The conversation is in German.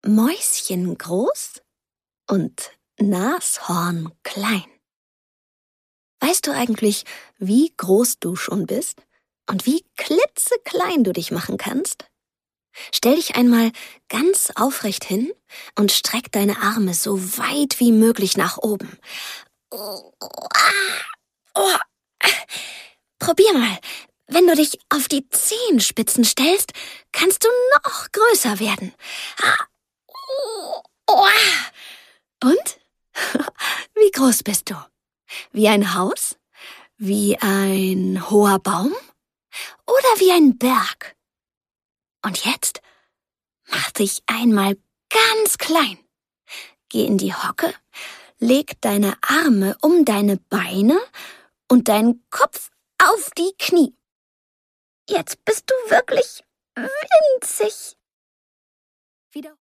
Mäuschen groß und Nashorn klein. Weißt du eigentlich, wie groß du schon bist und wie klitzeklein du dich machen kannst? Stell dich einmal ganz aufrecht hin und streck deine Arme so weit wie möglich nach oben. Oh, probier mal. Wenn du dich auf die Zehenspitzen stellst, kannst du noch größer werden. Und? Wie groß bist du? Wie ein Haus? Wie ein hoher Baum? Oder wie ein Berg? Und jetzt mach dich einmal ganz klein. Geh in die Hocke, leg deine Arme um deine Beine und deinen Kopf auf die Knie. Jetzt bist du wirklich winzig. Wieder